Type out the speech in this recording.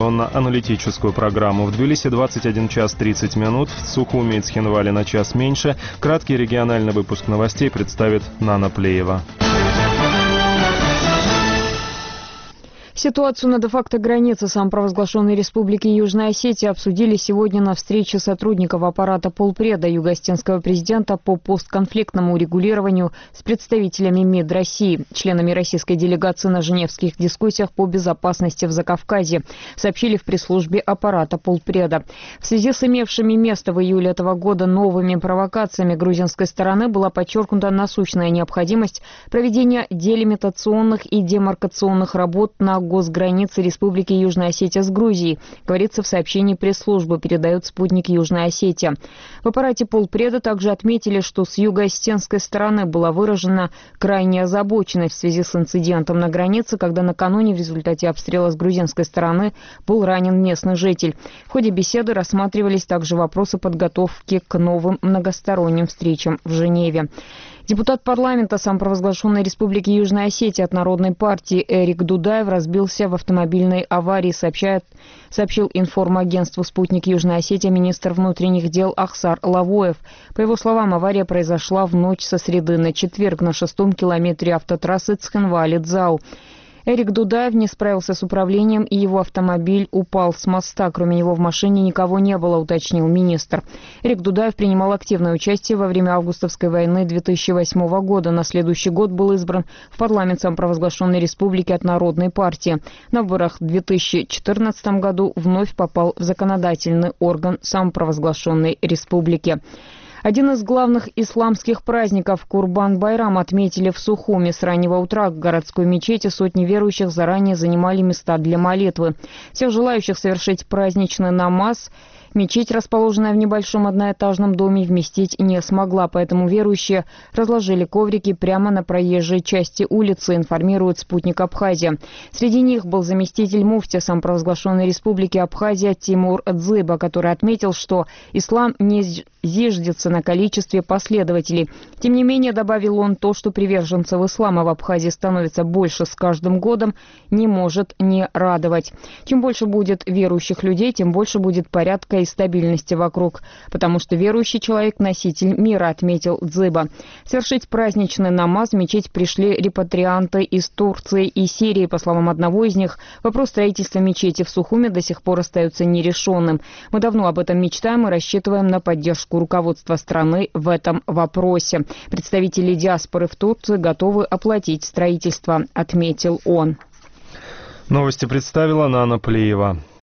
На аналитическую программу. В Тбилиси 21 час 30 минут, в Сухуми и Цхинвале на час меньше. Краткий региональный выпуск новостей представит Нана Плеева. Ситуацию на де-факто границе самопровозглашенной Республики Южная Осетия обсудили сегодня на встрече сотрудников аппарата полпреда юго-осетинского президента по постконфликтному урегулированию с представителями МИД России, членами российской делегации на женевских дискуссиях по безопасности в Закавказье, сообщили в пресс-службе аппарата полпреда. В связи с имевшими место в июле этого года новыми провокациями грузинской стороны была подчеркнута насущная необходимость проведения делимитационных и демаркационных работ на госграницы Республики Южная Осетия с Грузией, говорится в сообщении пресс-службы, передает спутник Южная Осетия. В аппарате полпреда также отметили, что с юго-осетинской стороны была выражена крайняя озабоченность в связи с инцидентом на границе, когда накануне в результате обстрела с грузинской стороны был ранен местный житель. В ходе беседы рассматривались также вопросы подготовки к новым многосторонним встречам в Женеве. Депутат парламента самопровозглашенной Республики Южная Осетия от Народной партии Эрик Дудаев разбился в автомобильной аварии, сообщил информагентству «Спутник Южная Осетия» министр внутренних дел Ахсар Лавоев. По его словам, авария произошла в ночь со среды на четверг на 6-м километре автотрассы Цхинвали-Дзау. Эрик Дудаев не справился с управлением, и его автомобиль упал с моста. Кроме него в машине никого не было, уточнил министр. Эрик Дудаев принимал активное участие во время августовской войны 2008 года. На следующий год был избран в парламент самопровозглашенной республики от Народной партии. На выборах в 2014 году вновь попал в законодательный орган самопровозглашенной республики. Один из главных исламских праздников Курбан-Байрам отметили в Сухуми. С раннего утра в городской мечети сотни верующих заранее занимали места для молитвы. Всех желающих совершить праздничный намаз мечеть, расположенная в небольшом одноэтажном доме, вместить не смогла, поэтому верующие разложили коврики прямо на проезжей части улицы, информирует спутник Абхазия. Среди них был заместитель муфтия самопровозглашенной Республики Абхазия Тимур Дзыба, который отметил, что ислам не зиждется на количестве последователей. Тем не менее, добавил он, то, что приверженцев ислама в Абхазии становится больше с каждым годом, не может не радовать. Чем больше будет верующих людей, тем больше будет порядка и стабильности вокруг, потому что верующий человек – носитель мира, отметил Дзыба. Совершить праздничный намаз в мечеть пришли репатрианты из Турции и Сирии. По словам одного из них, вопрос строительства мечети в Сухуми до сих пор остается нерешенным. Мы давно об этом мечтаем и рассчитываем на поддержку руководства страны в этом вопросе. Представители диаспоры в Турции готовы оплатить строительство, отметил он. Новости представила Нана Плеева.